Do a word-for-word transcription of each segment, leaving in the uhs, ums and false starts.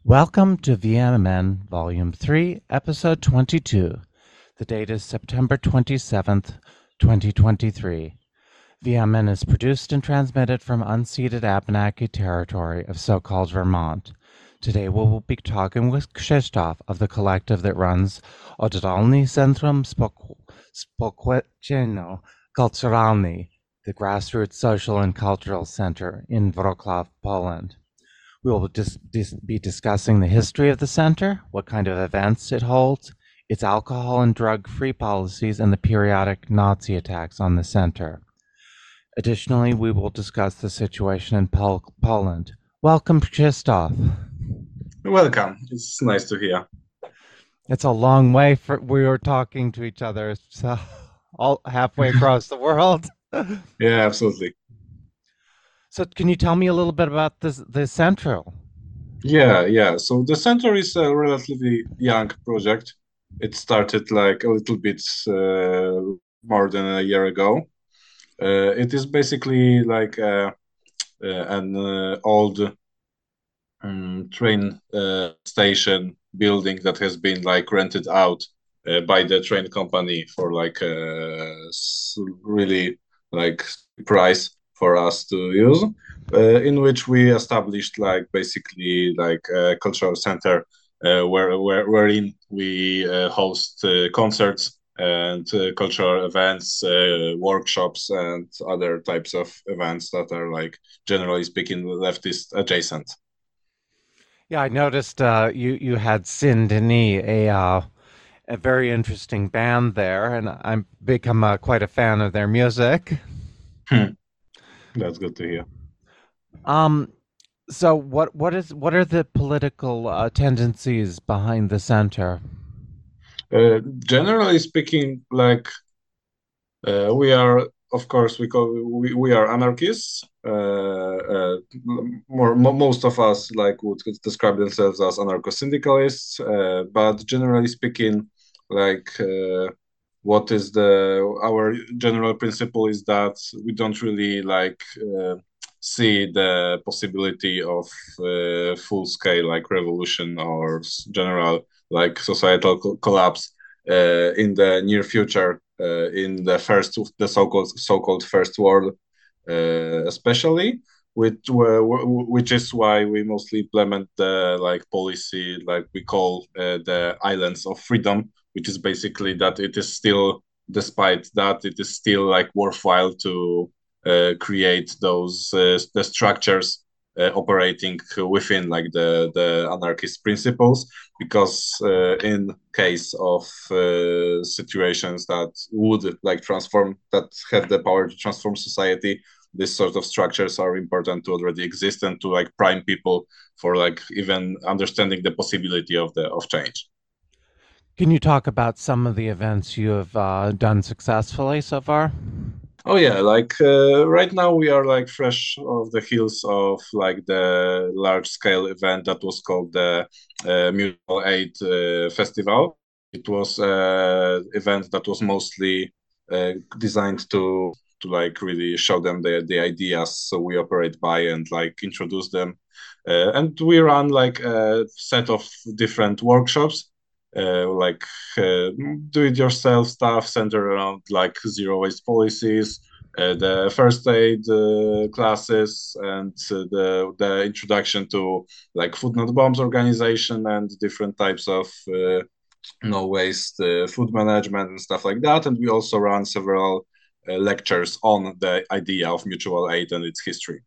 Welcome to V M N Volume three, Episode twenty-two. The date is September twenty-seventh, twenty twenty-three. V M N is produced and transmitted from unceded Abenaki territory of so-called Vermont. Today we will be talking with Krzysztof of the collective that runs Oddolny Centrum Społeczno Kulturalny, the grassroots social and cultural center in Wrocław, Poland. We will dis- dis- be discussing the history of the center, what kind of events it holds, its alcohol and drug-free policies, and the periodic Nazi attacks on the center. Additionally, we will discuss the situation in Pol- Poland. Welcome, Krzysztof. Welcome. It's nice to hear. It's a long way for we were talking to each other, so all halfway across the world. Yeah, absolutely. So, can you tell me a little bit about this the central? Yeah, yeah. So the center is a relatively young project. It started like a little bit uh, more than a year ago. Uh, it is basically like uh, uh, an uh, old um, train uh, station building that has been like rented out uh, by the train company for like a really like price for us to use, uh, in which we established like basically like a cultural center uh, where, where wherein we uh, host uh, concerts and uh, cultural events, uh, workshops, and other types of events that are like generally speaking leftist adjacent. Yeah, I noticed uh, you you had Sin Denis, a uh, a very interesting band there, and I'm become uh, quite a fan of their music. Hmm, that's good to hear. Um, so what what is what are the political uh, tendencies behind the center? Uh, generally speaking, like uh, we are, of course, we call we, we are anarchists. Uh, uh, more mo most of us like would describe themselves as anarcho-syndicalists. Uh, but generally speaking, like uh, what is the our general principle is that we don't really like uh, see the possibility of uh, full scale like revolution or general like societal co collapse uh, in the near future, uh, in the first the so-called so-called first world, uh, especially, which which is why we mostly implement the like policy like we call uh, the islands of freedom, which is basically that it is still, despite that, it is still like worthwhile to uh, create those uh, the structures uh, operating within like the the anarchist principles, because uh, in case of uh, situations that would like transform, that have the power to transform society, this sort of structures are important to already exist and to like prime people for like even understanding the possibility of the of change. Can you talk about some of the events you have uh, done successfully so far? Oh yeah, like uh, right now we are like fresh off the heels of like the large scale event that was called the uh, Mutual Aid uh, Festival. It was an event that was mostly uh, designed to to like really show them the the ideas so we operate by and like introduce them. Uh, and we run like a set of different workshops, uh, like uh, do-it-yourself stuff centered around like zero waste policies, uh, the first aid uh, classes, and uh, the the introduction to like food not bombs organization and different types of uh, no waste uh, food management and stuff like that. And we also run several uh, lectures on the idea of mutual aid and its history.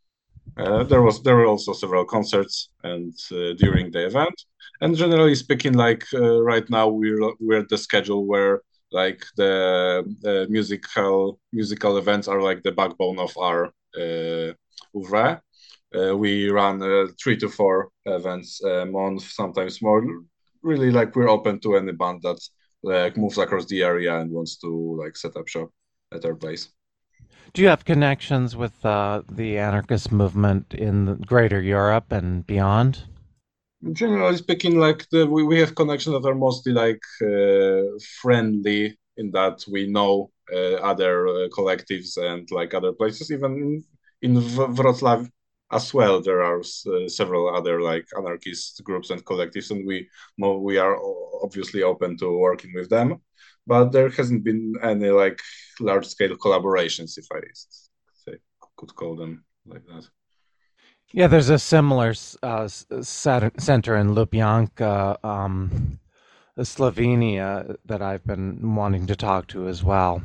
Uh, there was there were also several concerts and uh, during the event. And generally speaking, like uh, right now we're we're at the schedule where like the uh, musical musical events are like the backbone of our uh, oeuvre. Uh, we run uh, three to four events a month, sometimes more. Really, like we're open to any band that like moves across the area and wants to like set up shop at our place. Do you have connections with uh, the anarchist movement in the greater Europe and beyond? Generally speaking, like the, we, we have connections that are mostly like uh, friendly in that we know uh, other uh, collectives and like other places. Even in, in Wrocław, as well there are uh, several other like anarchist groups and collectives, and we we are obviously open to working with them, but there hasn't been any like large scale collaborations, if I say could call them like that. Yeah, there's a similar uh, center in Lubyanka, um, Slovenia, that I've been wanting to talk to as well.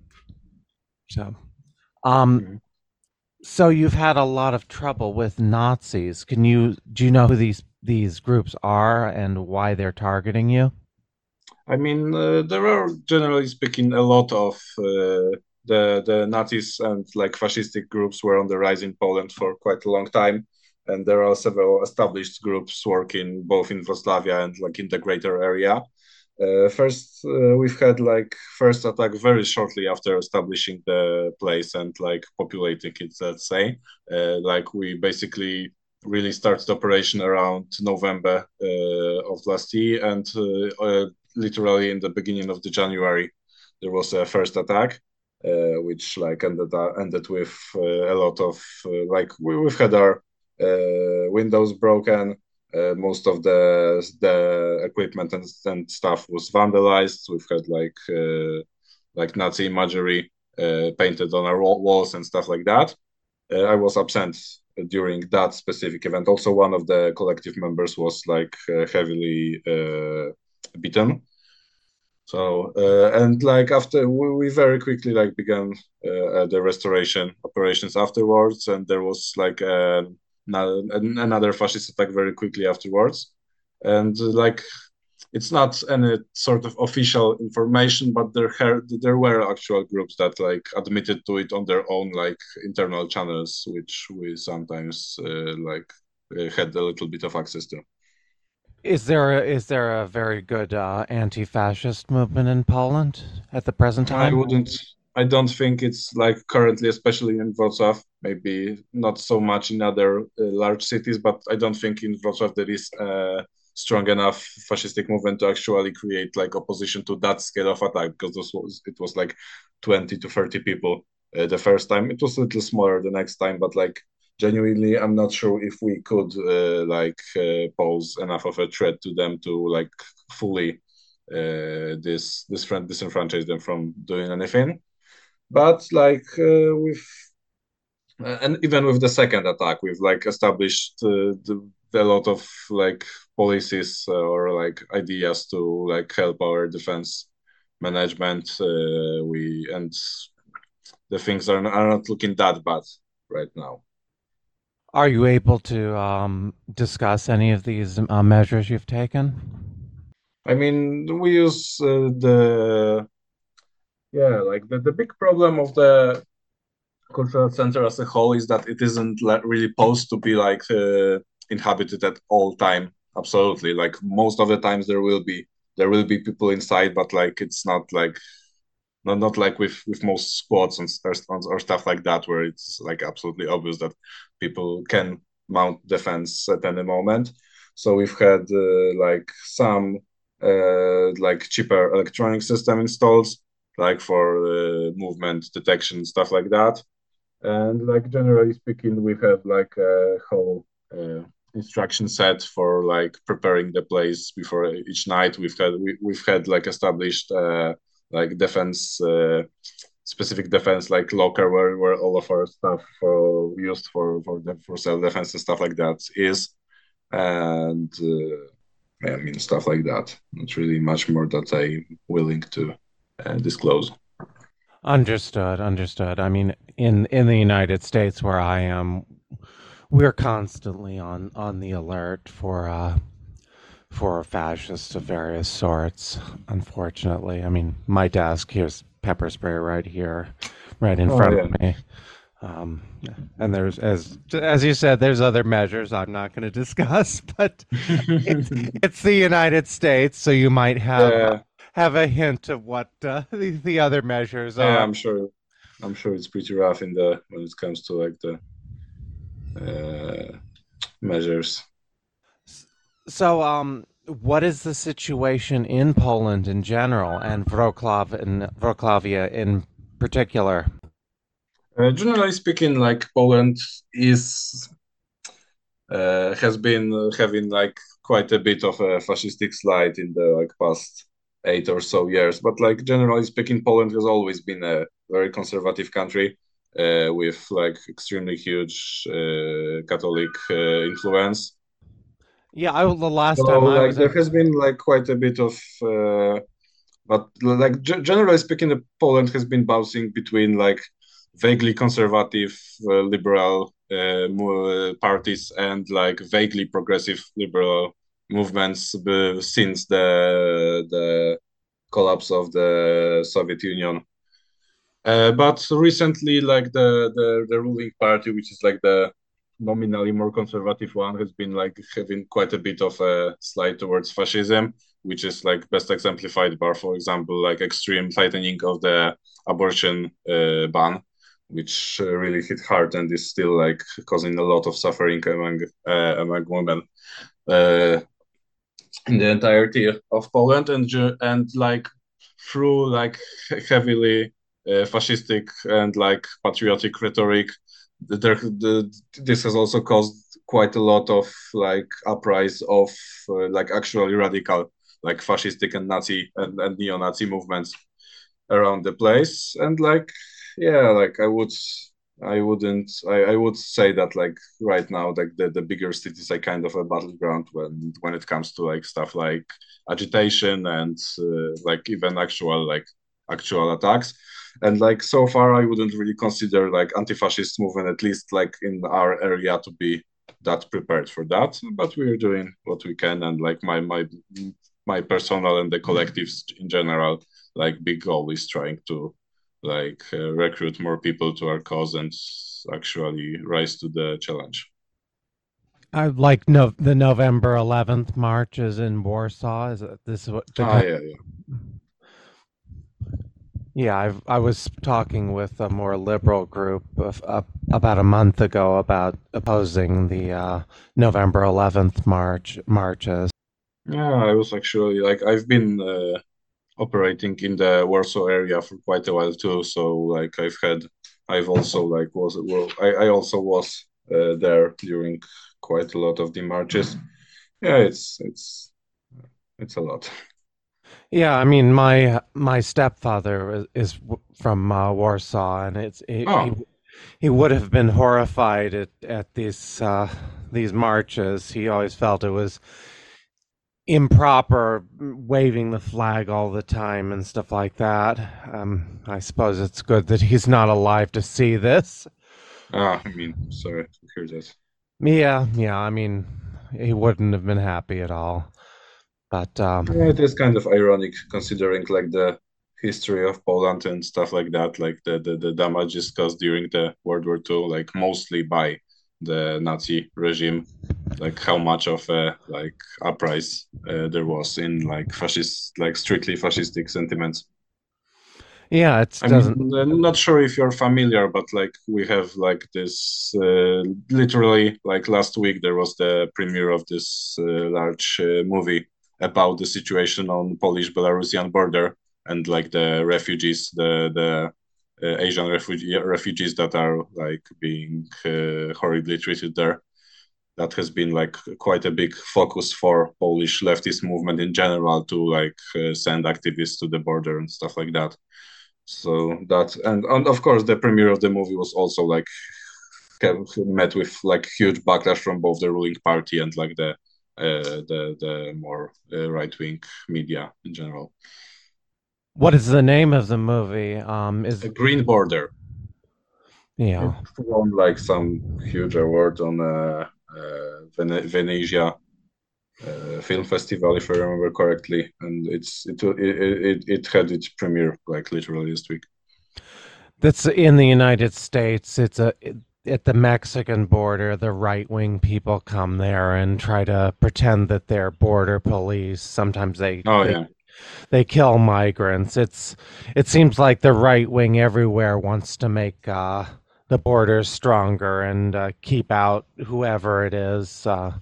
So, um, Mm-hmm. so you've had a lot of trouble with Nazis. Can you do you know who these these groups are and why they're targeting you? I mean, uh, there are generally speaking a lot of uh, the the Nazis and like fascistic groups were on the rise in Poland for quite a long time, and there are several established groups working both in Wrocławia and like in the greater area. Uh, first, uh, we've had like first attack very shortly after establishing the place and like populating it. Let's say, uh, like we basically really started operation around November uh, of last year, and uh, uh, literally in the beginning of the January, there was a first attack, uh, which like ended uh, ended with uh, a lot of uh, like we, we've had our uh, windows broken. Uh, most of the the equipment and, and stuff was vandalized. We've had like uh, like Nazi imagery uh, painted on our walls and stuff like that. Uh, I was absent during that specific event. Also, one of the collective members was like uh, heavily uh, beaten. So uh, and like after we, we very quickly like began uh, the restoration operations afterwards, and there was like uh, another fascist attack very quickly afterwards, and uh, like it's not any sort of official information, but there there were actual groups that like admitted to it on their own like internal channels, which we sometimes uh, like uh, had a little bit of access to. Is there a, is there a very good uh, anti-fascist movement in Poland at the present I time? wouldn't. I don't think it's like currently, especially in Wrocław. Maybe not so much in other uh, large cities, but I don't think in Wrocław there is a strong enough fascistic movement to actually create like opposition to that scale of attack. Because this was it was like twenty to thirty people uh, the first time. It was a little smaller the next time, but like genuinely, I'm not sure if we could uh, like uh, pose enough of a threat to them to like fully uh, this this friend disenfranchise them from doing anything. But like uh, with uh, and even with the second attack, we've like established uh, the, a lot of like policies uh, or like ideas to like help our defense management. Uh, we and the things are, are not looking that bad right now. Are you able to um, discuss any of these uh, measures you've taken? I mean, we use uh, the yeah, like the, the big problem of the cultural center as a whole is that it isn't like really supposed to be like uh, inhabited at all time. Absolutely, like most of the times there will be there will be people inside, but like it's not like not not like with with most squads and or stuff like that, where it's like absolutely obvious that people can mount defense at any moment. So we've had uh, like some uh, like cheaper electronic system installed, like for uh, movement detection stuff like that. And like generally speaking, we have like a whole uh, instruction set for like preparing the place before each night. We've had we, we've had like established uh, like defense uh, specific defense like locker where, where all of our stuff uh, used for for the, for self defense and stuff like that is, and uh, I mean stuff like that. Not really much more that I'm willing to uh, disclose. Understood, understood. I mean, in in the United States where I am, we're constantly on on the alert for uh for fascists of various sorts, unfortunately. I mean, my desk, here's pepper spray right here, right in Oh front yeah. of me. Um, and there's, as as you said, there's other measures I'm not going to discuss, but it's it's the United States, so you might have uh, Yeah, have a hint of what uh, the, the other measures yeah, are. I'm sure. I'm sure it's pretty rough in the when it comes to like the uh, measures. So, um, what is the situation in Poland in general, and Wrocław and Wrocławia in particular? Uh, generally speaking, like Poland is. uh, has been uh, having like quite a bit of a fascistic slide in the like past eight or so years. But like generally speaking, Poland has always been a very conservative country uh, with like extremely huge uh, Catholic uh, influence. Yeah, I the last So time I like was there in. has been like quite a bit of uh, but like g- generally speaking, Poland has been bouncing between like vaguely conservative uh, liberal uh, mo- parties and like vaguely progressive liberal movements uh, since the the collapse of the Soviet Union. Uh, but recently, like the, the the ruling party, which is like the nominally more conservative one, has been like having quite a bit of a slide towards fascism, which is like best exemplified by, for example, like extreme tightening of the abortion uh, ban, which uh, really hit hard and is still like causing a lot of suffering among uh, among women uh, in the entirety of Poland, and and like through like heavily uh, fascistic and like patriotic rhetoric, there the, this has also caused quite a lot of like uprise of uh, like actually radical like fascistic and Nazi and, and neo-Nazi movements around the place. And like yeah, like I would I wouldn't I, I would say that like right now like the, the bigger cities are kind of a battleground when when it comes to like stuff like agitation and uh, like even actual like actual attacks. And like so far I wouldn't really consider like anti-fascist movement, at least like in our area, to be that prepared for that. But we're doing what we can, and like my my my personal and the collectives in general, like big goal is trying to like uh, recruit more people to our cause and actually rise to the challenge. I like no the November eleventh marches in Warsaw. Is it, this what the Ah, kind? yeah, yeah. Yeah, I've, I was talking with a more liberal group of, uh, about a month ago about opposing the uh, November eleventh march marches. Yeah, I was actually like I've been uh, operating in the Warsaw area for quite a while too. So like I've had, I've also like was well, I, I also was uh, there during quite a lot of the marches. Yeah, it's it's it's a lot. Yeah, I mean my my stepfather is, is w- from uh, Warsaw, and it's he, he Oh, he would have been horrified at at these uh, these marches. He always felt it was improper waving the flag all the time and stuff like that. Um, I suppose it's good that he's not alive to see this. ah, I mean, sorry to hear that. Yeah, yeah, I mean, he wouldn't have been happy at all. But Yeah, um, it is kind of ironic considering like the history of Poland and stuff like that, like the, the, the damages caused during the World War Two, like mostly by the Nazi regime, like how much of a like uprise uh, there was in like fascist, like strictly fascistic sentiments. yeah, it I doesn't. mean, I'm not sure if you're familiar, but like we have like this uh, literally like last week there was the premiere of this uh, large uh, movie about the situation on Polish-Belarusian border and like the refugees, the the uh, Asian refugee refugees that are like being uh, horribly treated there. That has been like quite a big focus for Polish leftist movement in general to like uh, send activists to the border and stuff like that. So that and and of course the premiere of the movie was also like met with like huge backlash from both the ruling party and like the uh, the the more uh, right wing media in general. What is the name of the movie? Um, A is Green Border. It yeah, won like some huge award on uh, uh, Vene- Venezia uh, Film Festival, if I remember correctly, and it's it it it, it had its premiere like literally this week. that's in the United States. It's a it, at the Mexican border. The right wing people come there and try to pretend that they're border police. Sometimes they Oh they yeah. they kill migrants. It's it seems like the right wing everywhere wants to make uh, the borders stronger and uh, keep out whoever it is. Uh,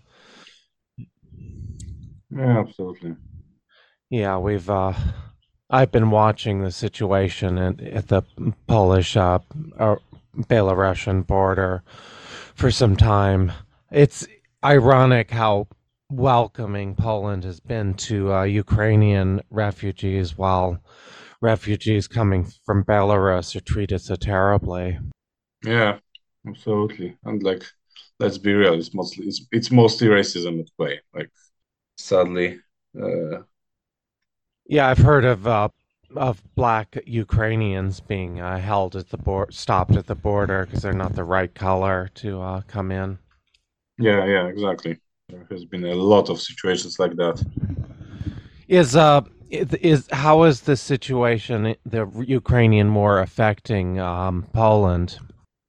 Yeah, absolutely. yeah, we've. Uh, I've been watching the situation at, at the Polish uh, or Belarusian border for some time. It's ironic how welcoming Poland has been to uh, Ukrainian refugees, while refugees coming from Belarus are treated so terribly. Yeah, absolutely. And like, let's be real, it's mostly it's it's mostly racism at play. Like, sadly, uh, Yeah, I've heard of uh, of black Ukrainians being uh, held at the board, stopped at the border because they're not the right color to uh, come in. yeah, yeah, exactly. There has been a lot of situations like that. Is uh is, is how is the situation, the Ukrainian war, affecting um, Poland?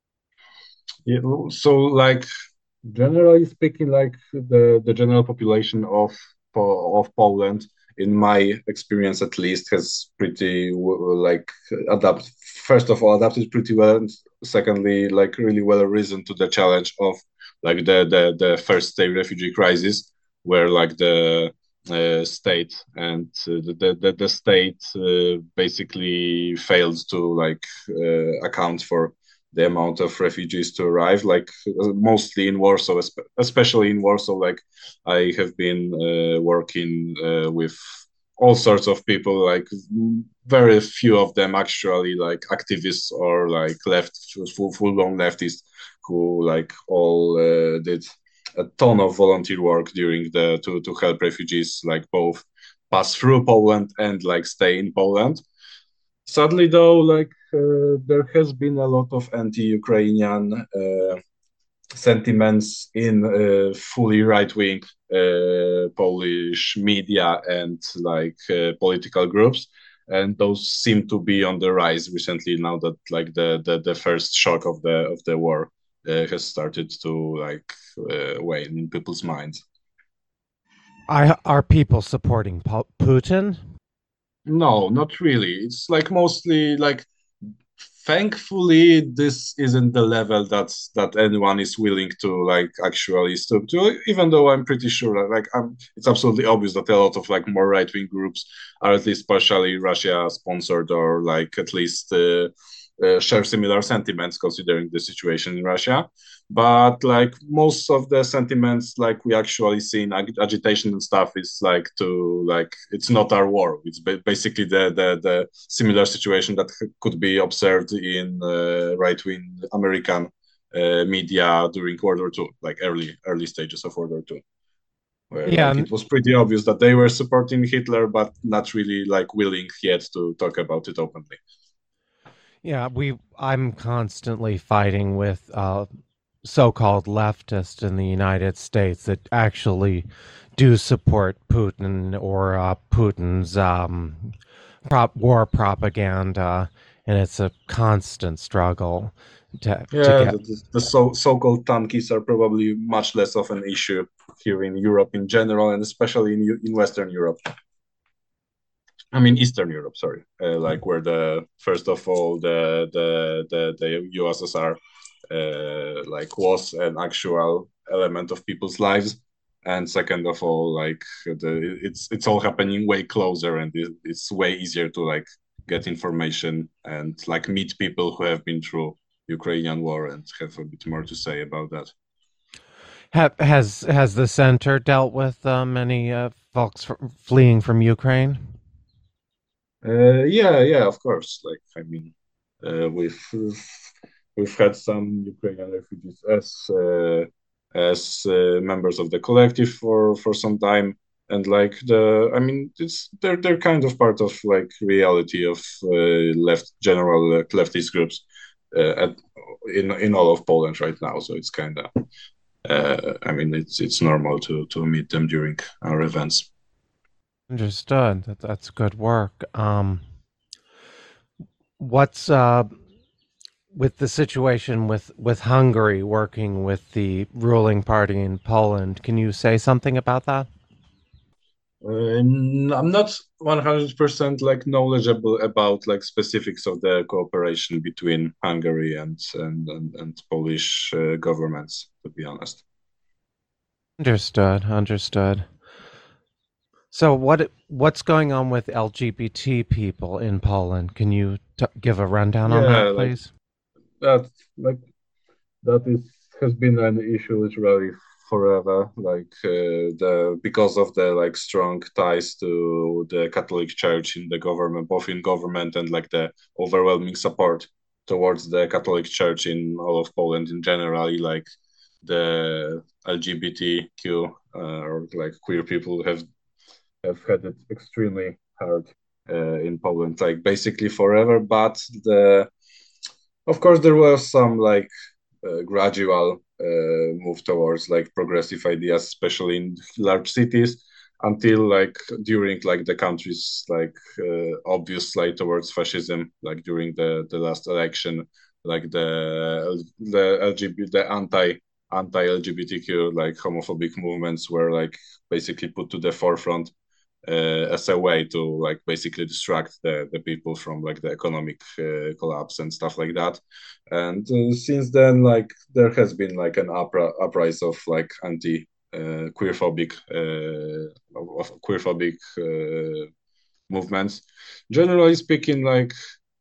Yeah, so like generally speaking, like the the general population of Po- of Poland, in my experience at least, has pretty w- like adapt. First of all, adapted pretty well, and secondly, like really well risen to the challenge of like the the the first day refugee crisis, where like the uh, state and uh, the, the the state uh, basically failed to like uh, account for the amount of refugees to arrive, like mostly in Warsaw, especially in Warsaw. Like I have been uh, working uh, with all sorts of people, like very few of them actually like activists or like left full full blown leftists who like all uh, did a ton of volunteer work during the to to help refugees like both pass through Poland and like stay in Poland. Sadly, though, like uh, there has been a lot of anti-Ukrainian uh, sentiments in uh, fully right-wing uh, Polish media and like uh, political groups, and those seem to be on the rise recently. Now that like the the, the first shock of the of the war uh, has started to like uh, wane in people's minds. I, are people supporting Pu- Putin? No, not really. It's like mostly like thankfully this isn't the level that that anyone is willing to like actually stoop to, even though I'm pretty sure that like I'm, it's absolutely obvious that a lot of like more right-wing groups are at least partially Russia sponsored or like at least uh, uh, share similar sentiments considering the situation in Russia. But like most of the sentiments like we actually see in ag- agitation and stuff is like to like it's not our war. It's ba- basically the, the the similar situation that could be observed in uh, right-wing American uh, media during World War Two, like early early stages of World War Two, where Yeah, like it was pretty obvious that they were supporting Hitler, but not really like willing yet to talk about it openly. yeah. We I'm constantly fighting with uh, so-called leftists in the United States that actually do support Putin or uh, Putin's um, prop war propaganda, and it's a constant struggle to to Yeah, get. the, the so so-called tankies are probably much less of an issue here in Europe in general, and especially in in Western Europe. I mean Eastern Europe, sorry, uh, like where the first of all the the the, the U S S R uh, like was an actual element of people's lives, and second of all, like the it's it's all happening way closer, and it, it's way easier to like get information and like meet people who have been through Ukrainian war and have a bit more to say about that. Have, has has the center dealt with uh, many uh, folks fr- fleeing from Ukraine? Uh, yeah, yeah, of course. Like, I mean, uh, we've we've had some Ukrainian refugees as uh, as uh, members of the collective for for some time, and like the, I mean, it's they're they're kind of part of like reality of uh, left general uh, leftist groups uh, at in in all of Poland right now. So it's kind of, uh, I mean, it's it's normal to to meet them during our events. Understood. That, that's good work. Um, what's uh, with the situation with with Hungary working with the ruling party in Poland? Can you say something about that? Uh, I'm not one hundred percent like knowledgeable about like specifics of the cooperation between Hungary and and and, and Polish uh, governments, to be honest. Understood. Understood. So what what's going on with L G B T people in Poland? Can you t- give a rundown on that, Yeah, like please? that, like that is has been an issue literally forever, like uh, the because of the like strong ties to the Catholic Church in the government, both in government and like the overwhelming support towards the Catholic Church in all of Poland in general, like the L G B T Q uh, or like queer people have have had it extremely hard uh, in Poland, like basically forever. But the of course there was some like uh, gradual uh, move towards like progressive ideas, especially in large cities, until like during like the country's like uh, obvious slide towards fascism, like during the the last election, like the the L G B T the anti anti L G B T Q like homophobic movements were like basically put to the forefront uh, as a way to like basically distract the, the people from like the economic uh, collapse and stuff like that. And uh, since then, like there has been like an upra- uprise of like anti uh, queerphobic uh, of queerphobic uh, movements. Generally speaking, like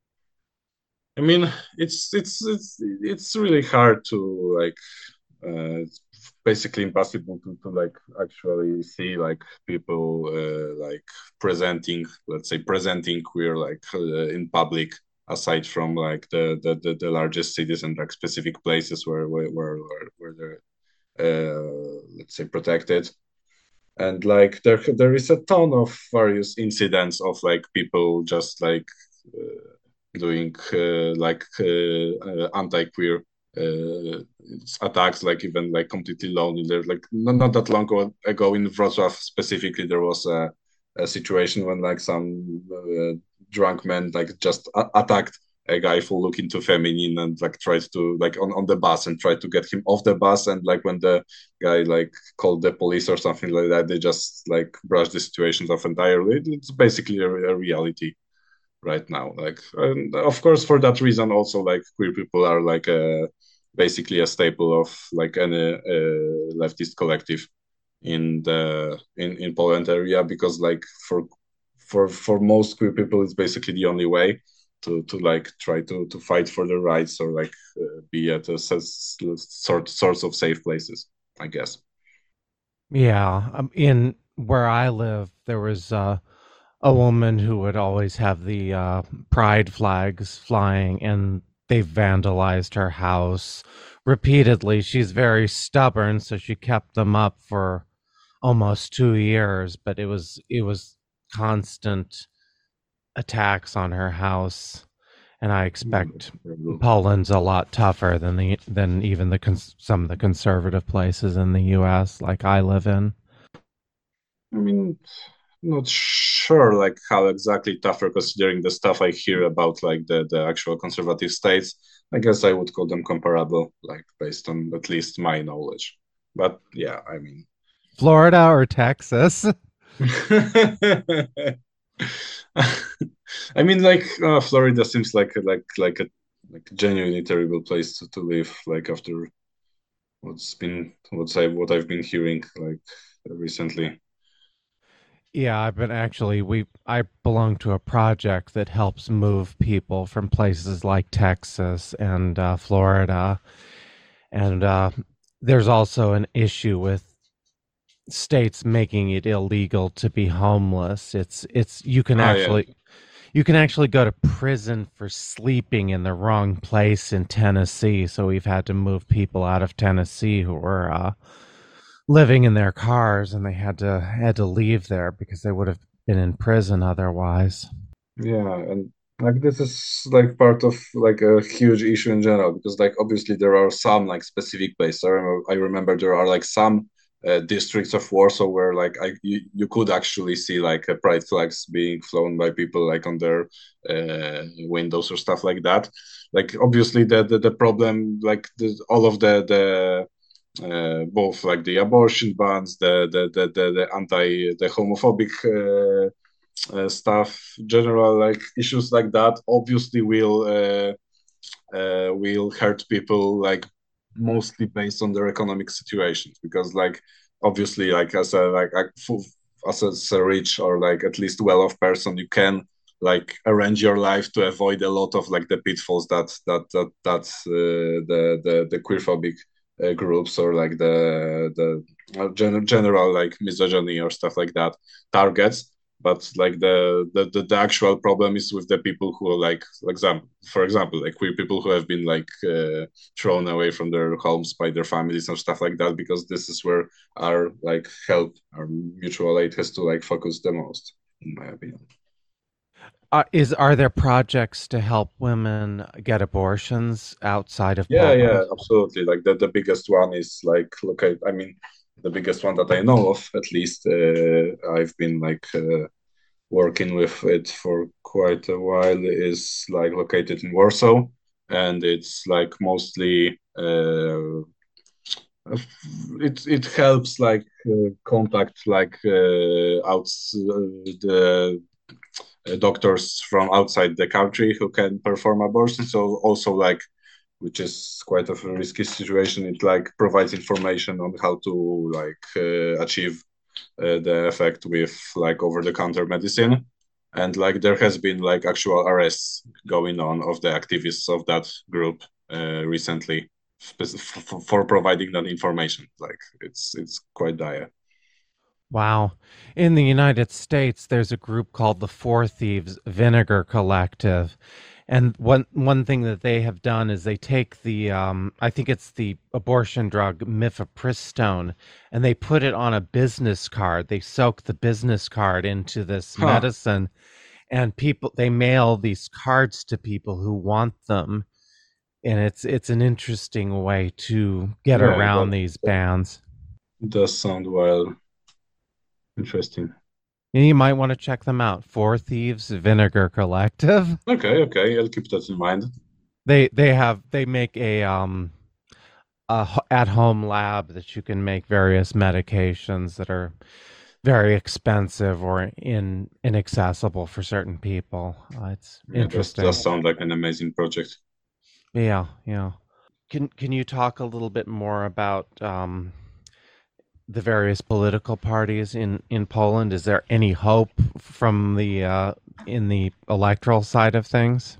I mean, it's it's it's it's really hard to like uh, it's basically impossible to, to like actually see like people uh, like presenting, let's say presenting queer like uh, in public, aside from like the, the the the largest cities and like specific places where where where, where they're uh, let's say protected. And like there there is a ton of various incidents of like people just like uh, doing uh, like uh, uh, anti-queer uh, attacks, like even like completely lonely. There's like not, not that long ago in Wrocław specifically, there was a, a situation when like some uh, drunk man like just a- attacked a guy for looking too feminine and like tried to like on, on the bus and tried to get him off the bus. And like when the guy like called the police or something like that, they just like brushed the situations off entirely. It's basically a, a reality right now. Like, and of course, for that reason, also like queer people are like a basically a staple of like any uh, leftist collective in the in in Poland area, because like for for for most queer people, it's basically the only way to to like try to to fight for their rights or like uh, be at a sort source of safe places, I guess. Yeah, um, in where I live, there was uh, a woman who would always have the uh, pride flags flying, and they vandalized her house repeatedly. She's very stubborn, so she kept them up for almost two years, but it was it was constant attacks on her house, and I expect Poland's a lot tougher than the than even the cons- some of the conservative places in the U S like I live in. I mean, not sure like how exactly tougher, considering the stuff I hear about like the the actual conservative states. I guess I would call them comparable, like based on at least my knowledge. But yeah, I mean, Florida or Texas? I mean, like uh, Florida seems like like like a like a genuinely terrible place to, to live. Like after what's been what's I what I've been hearing like recently. Yeah, I've been actually we I belong to a project that helps move people from places like Texas and uh, Florida, and uh, there's also an issue with states making it illegal to be homeless. It's it's you can Ah, yeah. actually you can actually go to prison for sleeping in the wrong place in Tennessee. So we've had to move people out of Tennessee who were uh, living in their cars, and they had to had to leave there because they would have been in prison otherwise. Yeah, and like this is like part of like a huge issue in general, because like obviously there are some like specific places. I remember, I remember there are like some uh, districts of Warsaw where like I you, you could actually see like uh, pride flags being flown by people like on their uh, windows or stuff like that. Like obviously the the, the problem like the, all of the the uh, both like the abortion bans, the the the the, the anti the homophobic uh, uh, stuff, general like issues like that, obviously will uh, uh, will hurt people like mostly based on their economic situations, because like obviously like as a like as a, as a rich or like at least well-off person, you can like arrange your life to avoid a lot of like the pitfalls that that that that uh, the the the queerphobic uh, groups or like the the uh, gen- general like misogyny or stuff like that targets. But like the, the the the actual problem is with the people who are like, for example, for example, like queer people who have been like uh, thrown away from their homes by their families and stuff like that, because this is where our like help, our mutual aid has to like focus the most, in my opinion. Uh, is are there projects to help women get abortions outside of Yeah, yeah, Poland? absolutely. Like the, the biggest one is like locate. I mean, the biggest one that I know of, at least. Uh, I've been like uh, working with it for quite a while. Is like located in Warsaw, and it's like mostly uh, it it helps like uh, contact like uh, outs uh, the uh, doctors from outside the country who can perform abortion. So also like, which is quite of a risky situation, it like provides information on how to like uh, achieve uh, the effect with like over-the-counter medicine. And like there has been like actual arrests going on of the activists of that group uh, recently for, for providing that information. Like it's it's quite dire. Wow. In the United States, there's a group called the Four Thieves Vinegar Collective. And one one thing that they have done is they take the um, I think it's the abortion drug mifepristone, and they put it on a business card. They soak the business card into this Huh. medicine, and people they mail these cards to people who want them. And it's it's an interesting way to get Yeah, around that, these that bans. does sound well interesting. And you might want to check them out. Four Thieves Vinegar Collective. Okay, okay, I'll keep that in mind. They they have they make a um a h- at-home lab that you can make various medications that are very expensive or in inaccessible for certain people. Uh, it's Yeah, that interesting. does sound like an amazing project. Yeah, yeah. Can can you talk a little bit more about um the various political parties in in Poland? Is there any hope from the uh in the electoral side of things?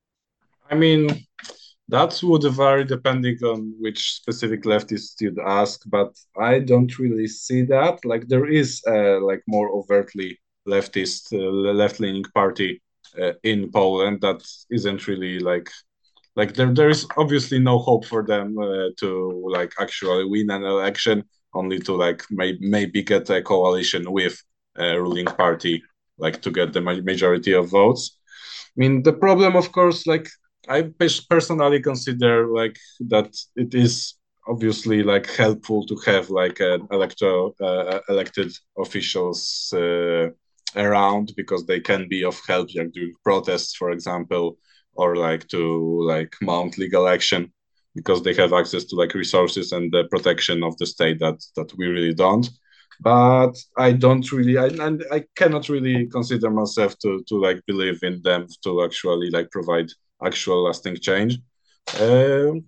I mean, that would vary depending on which specific leftist you'd ask, but I don't really see that. Like there is a like more overtly leftist, uh, left-leaning party uh, in Poland that isn't really like like there there is obviously no hope for them uh, to like actually win an election, only to like may, maybe get a coalition with a ruling party, like to get the majority of votes. I mean, the problem, of course, like I personally consider like that it is obviously like helpful to have like an electoral uh, elected officials uh, around, because they can be of help like during protests, for example, or like to like mount legal action, because they have access to like resources and the protection of the state that that we really don't. But I don't really, I, and I cannot really consider myself to to like believe in them to actually like provide actual lasting change. Um,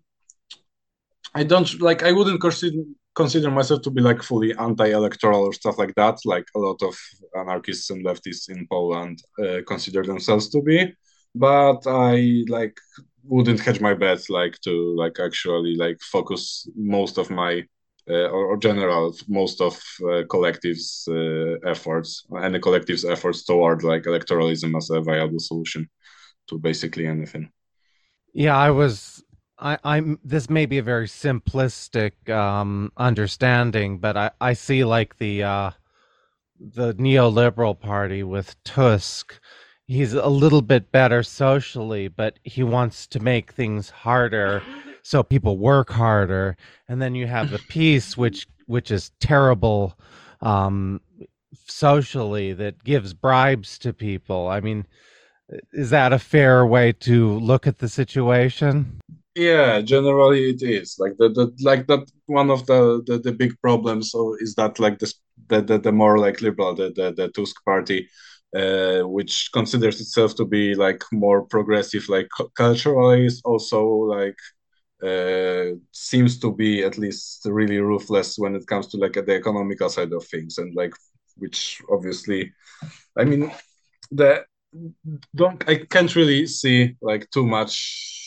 I don't like. I wouldn't consider consider myself to be like fully anti-electoral or stuff like that. Like a lot of anarchists and leftists in Poland uh, consider themselves to be, but I like wouldn't hedge my bets like to like actually like focus most of my uh, or, or general most of uh, collectives uh, efforts and the collectives efforts toward like electoralism as a viable solution to basically anything. Yeah, I was I I'm this may be a very simplistic um understanding, but I I see like the uh the neoliberal party with Tusk. He's a little bit better socially, but he wants to make things harder so people work harder. And then you have the peace, which which is terrible um, socially, that gives bribes to people. I mean, is that a fair way to look at the situation? Yeah, generally it is like the, the like that one of the, the the big problems so is that like this the the, the more like liberal the the, the Tusk party, uh, which considers itself to be like more progressive like cu- culturally, is also like uh, seems to be at least really ruthless when it comes to like the economical side of things, and like which obviously, I mean, the don't I can't really see like too much.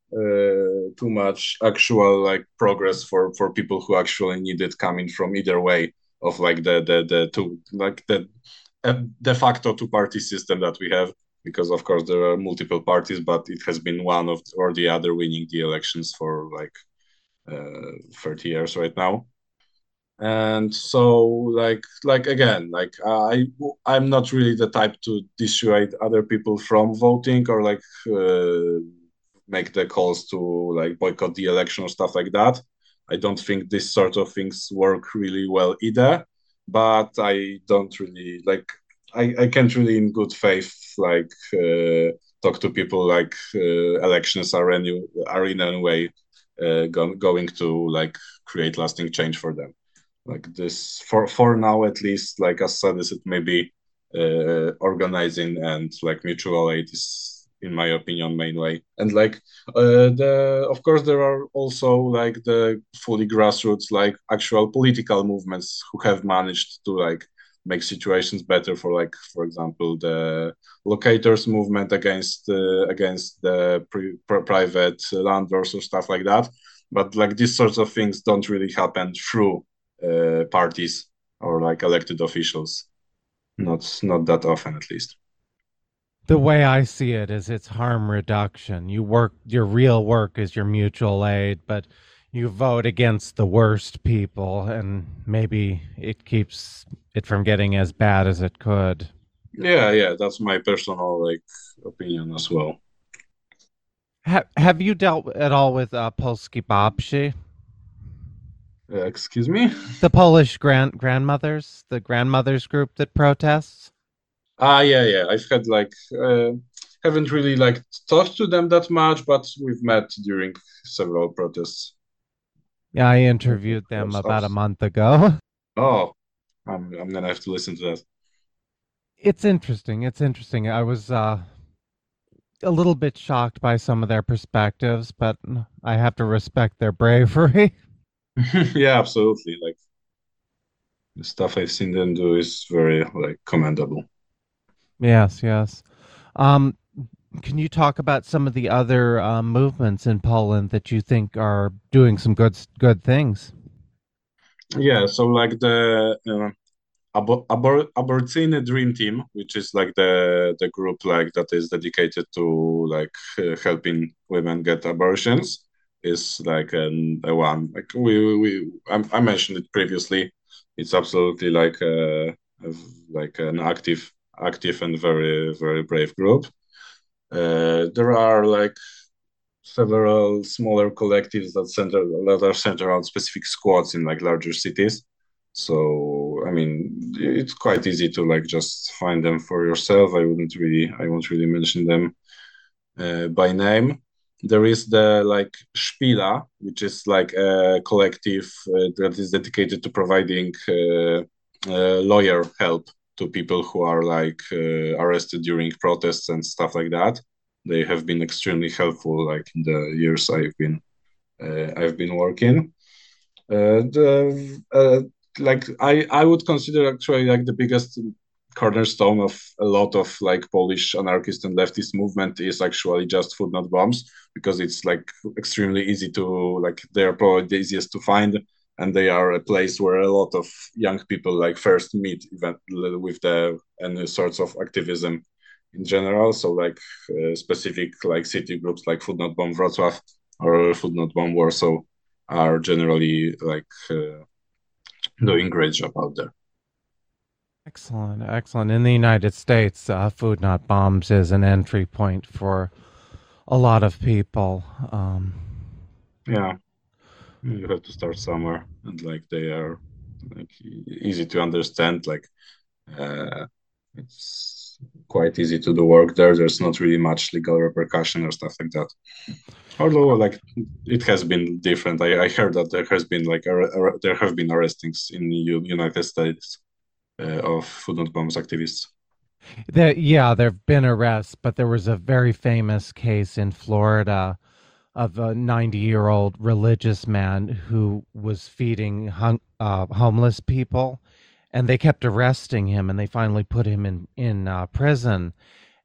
uh, too much actual like progress for for people who actually need it coming from either way of like the the the two like the uh, de facto two party system that we have, because of course there are multiple parties, but it has been one of or the other winning the elections for like uh, thirty years right now. And so like like again, like i i'm not really the type to dissuade other people from voting or like uh, make the calls to like boycott the election or stuff like that. I don't think this sort of things work really well either, but I don't really like i i can't really in good faith like uh, talk to people like uh, elections are any are in any way uh, go, going to like create lasting change for them. Like this for for now at least, like as said, is it maybe uh, organizing and like mutual aid is in my opinion main way. And like uh, the of course there are also like the fully grassroots like actual political movements who have managed to like make situations better for like for example the locators movement against uh, against the pri- private landlords or stuff like that. But like these sorts of things don't really happen through uh, parties or like elected officials. Not not that often, at least. The way I see it is it's harm reduction. You work, your real work is your mutual aid, but you vote against the worst people, and maybe it keeps it from getting as bad as it could. Yeah, yeah, that's my personal like opinion as well. Ha- have you dealt at all with uh, Polski Babci, Uh, excuse me. the Polish grand grandmothers, the grandmothers group that protests? Ah, yeah, yeah. I've had like uh, haven't really like talked to them that much, but we've met during several protests. Yeah, I Like, interviewed them abs- about a abs- month ago. oh, I'm I'm gonna have to listen to that. It's interesting. It's interesting. I was uh, a little bit shocked by some of their perspectives, but I have to respect their bravery. Yeah, absolutely. Like the stuff I've seen them do is very like commendable. Yes, yes. Um, can you talk about some of the other uh, movements in Poland that you think are doing some good good things? Yeah, so like the uh, Abo- Abor- Aborcine Dream Team, which is like the the group like that is dedicated to like uh, helping women get abortions, is like an, a one like we we I, I mentioned it previously. It's absolutely like a, a like an active active and very very brave group. Uh, there are like several smaller collectives that center that are centered around specific squads in like larger cities. So I mean, it's quite easy to like just find them for yourself. I wouldn't really, I won't really mention them uh, by name. There is the like Spila, which is like a collective uh, that is dedicated to providing uh, uh, lawyer help to people who are like uh, arrested during protests and stuff like that. They have been extremely helpful, like in the years I've been uh, I've been working. Uh, the uh, like I I would consider actually like the biggest cornerstone of a lot of like Polish anarchist and leftist movement is actually just Food Not Bombs, because it's like extremely easy to like they are probably the easiest to find, and they are a place where a lot of young people like first meet event with the any sorts of activism in general. So like uh, specific like city groups like Food Not Bomb Wrocław or Food Not Bomb Warsaw are generally like uh, doing great job out there. Excellent, excellent. In the United States, uh, Food Not Bombs is an entry point for a lot of people. Um, Yeah, you have to start somewhere, and like they are like e- easy to understand. Like uh, it's quite easy to do work there. There's not really much legal repercussion or stuff like that. Although like it has been different. I, I heard that there has been like ar- ar- there have been arrestings in the U- United States uh, of Food Not Bombs activists. there, yeah, there have been arrests, but there was a very famous case in Florida of a ninety year old religious man who was feeding hung, uh, homeless people, and they kept arresting him, and they finally put him in in uh, prison.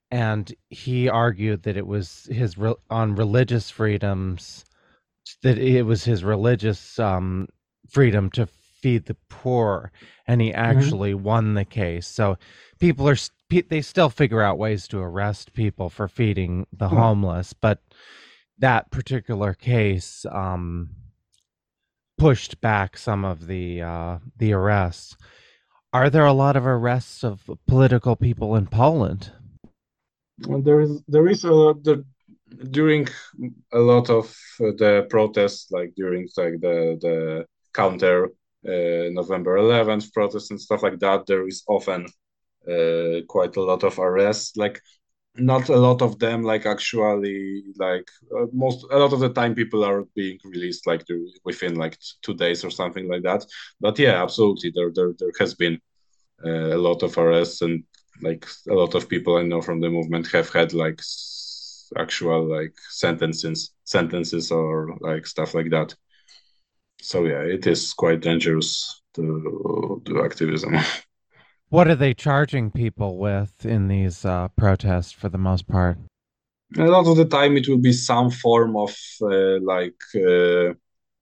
and he argued that it was his re- on religious freedoms, that it was his religious um, freedom to feed the poor, and he Mhm. actually won the case. So people are they still figure out ways to arrest people for feeding the Oh. homeless, but that particular case um, pushed back some of the uh, the arrests. Are there a lot of arrests of political people in Poland? And there is there is a lot the, during a lot of uh, the protests, like during like the the counter uh, November eleventh protests and stuff like that. There is often uh, quite a lot of arrests. Like not a lot of them like actually like uh, most a lot of the time people are being released like within like two days or something like that. But yeah, absolutely, there there there has been uh, a lot of arrests, and like a lot of people I know from the movement have had like actual like sentences sentences or like stuff like that. So yeah, it is quite dangerous to do activism. What are they charging people with in these uh, protests for the most part? A lot of the time it will be some form of uh, like uh,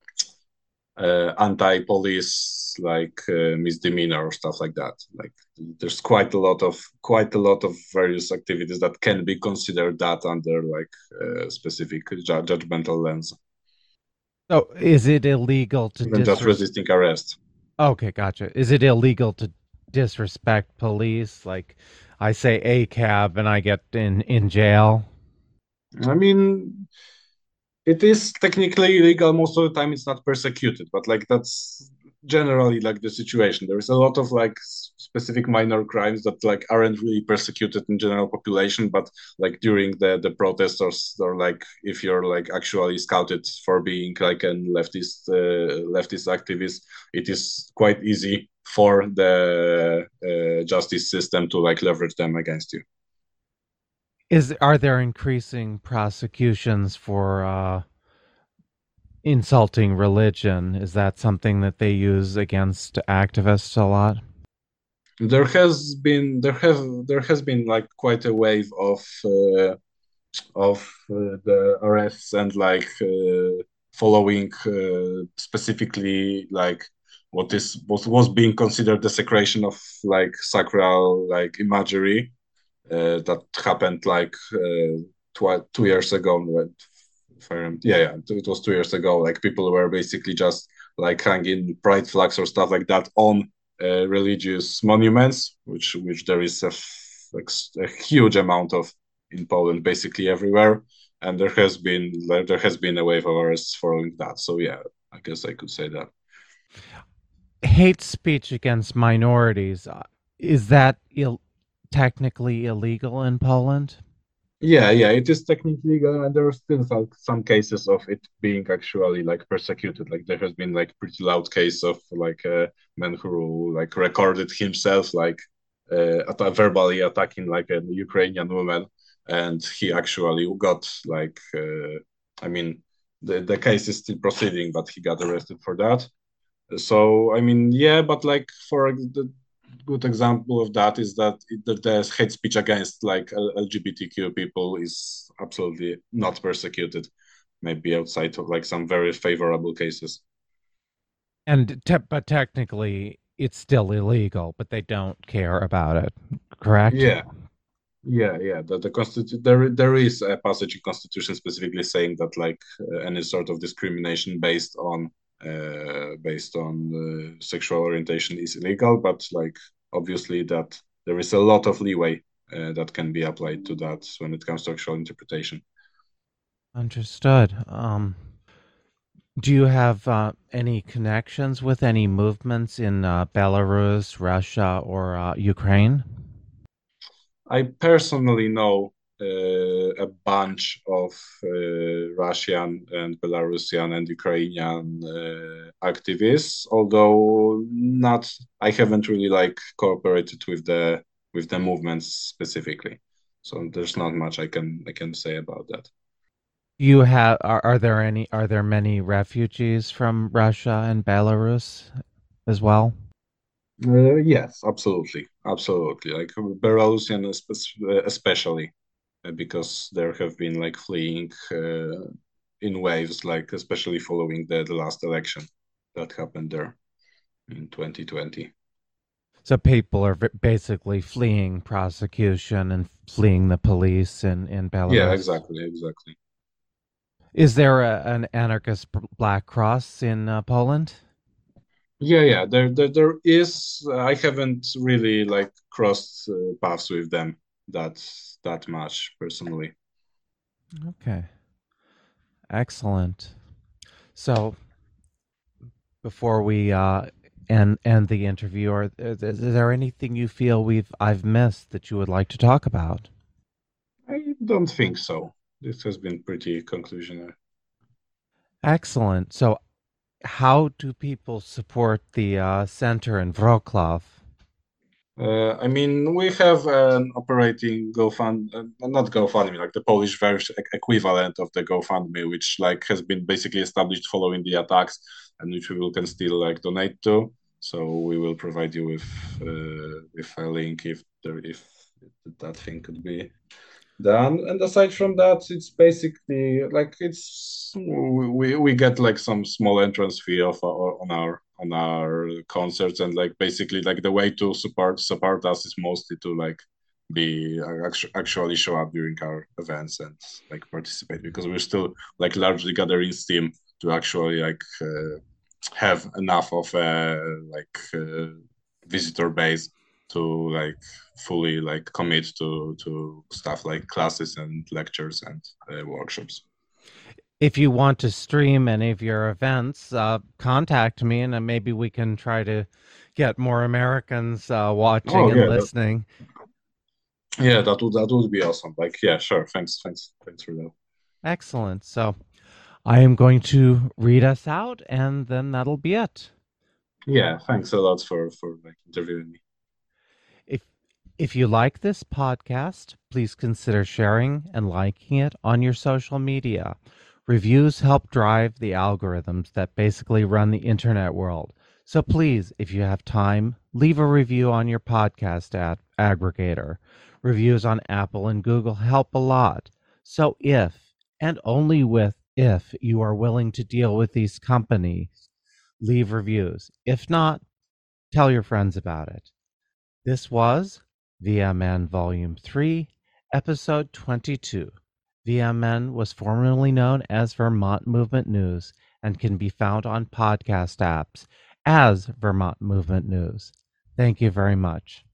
uh, anti-police like uh, misdemeanor or stuff like that. Like there's quite a lot of quite a lot of various activities that can be considered that under like uh, specific ju- judgmental lens. So, is it illegal to Even just disres? resisting arrest. Okay, gotcha. Is it illegal to disrespect police? Like, I say a cab and I get in in jail. I mean, it is technically illegal most of the time. It's not persecuted, but like that's generally like the situation. There is a lot of like specific minor crimes that like aren't really persecuted in general population, but like during the the protests or, or like if you're like actually scouted for being like a leftist uh, leftist activist, it is quite easy for the uh, justice system to like leverage them against you. Is are there increasing prosecutions for uh, insulting religion? Is that something that they use against activists a lot? There has been there have there has been like quite a wave of uh, of uh, the arrests and like uh, following uh, specifically like what is was, was being considered desecration of like sacral like imagery uh, that happened like uh, tw- two years ago. If I remember, yeah, yeah, it was two years ago. Like people were basically just like hanging pride flags or stuff like that on uh, religious monuments, which which there is a, like, a huge amount of in Poland, basically everywhere. And there has been like, there has been a wave of arrests following that. So yeah, I guess I could say that. Hate speech against minorities, uh, is that Ill- technically illegal in Poland? Yeah, yeah, it is technically legal, and there are still some, some cases of it being actually like persecuted. Like there has been like pretty loud case of like a man who like recorded himself like uh, at- verbally attacking like a Ukrainian woman, and he actually got like uh, I mean the the case is still proceeding, but he got arrested for that. So I mean, yeah, but like for the good example of that is that it, that there's hate speech against like L- LGBTQ people is absolutely not persecuted. Maybe outside of like some very favorable cases. And te- but technically, it's still illegal, but they don't care about it. Correct? Yeah, yeah, yeah. The, the constitu- there there is a passage in constitution specifically saying that like uh, any sort of discrimination based on uh, based on uh, sexual orientation is illegal, but like obviously that there is a lot of leeway uh, that can be applied to that when it comes to actual interpretation. Understood. Um, do you have uh, any connections with any movements in uh, Belarus, Russia, or uh, Ukraine? I personally know uh, a bunch of uh, Russian and Belarusian and Ukrainian uh, activists, although not. I haven't really like cooperated with the with the movements specifically, so there's not much I can I can say about that. You have are, are there any are there many refugees from Russia and Belarus as well? Uh, yes, absolutely, absolutely. Like Belarusian, espe- especially uh, because there have been like fleeing uh, in waves, like especially following the, the last election that happened there in twenty twenty. So people are v- basically fleeing prosecution and fleeing the police in, in Yeah, Belarus. exactly, exactly. Is there a, an anarchist b- Black Cross in uh, Poland? Yeah, yeah. There, there, there is. Uh, I haven't really like crossed uh, paths with them that that much personally. Okay, excellent. So before we uh, end end the interview, or is, is there anything you feel we've I've missed that you would like to talk about? I don't think so. This has been pretty conclusionary. Excellent. So how do people support the uh, center in Wrocław? Uh, I mean, we have an operating GoFund, uh, not GoFundMe, like the Polish version equivalent of the GoFundMe, which like has been basically established following the attacks, and which we will can still like donate to. So we will provide you with uh, with a link if there if that thing could be done. And aside from that, it's basically like it's we we get like some small entrance fee of our, on our on our concerts, and like basically like the way to support support us is mostly to like be actu- actually show up during our events and like participate, because we're still like largely gathering steam to actually like uh, have enough of a like uh, visitor base to like fully like commit to to stuff like classes and lectures and uh, workshops. If you want to stream any of your events, uh, contact me and uh, maybe we can try to get more Americans uh, watching Oh and yeah, that, listening. yeah, that would that would be awesome. Like yeah, sure. Thanks, thanks, thanks for that. Excellent. So I am going to read us out and then that'll be it. Yeah, thanks a lot for for like interviewing me. If if you like this podcast, please consider sharing and liking it on your social media. Reviews help drive the algorithms that basically run the internet world. So please, if you have time, leave a review on your podcast ad- aggregator. Reviews on Apple and Google help a lot. So if and only with if you are willing to deal with these companies, leave reviews. If not, tell your friends about it. This was V M N Volume three, Episode twenty-two. V M N was formerly known as Vermont Movement News and can be found on podcast apps as Vermont Movement News. Thank you very much.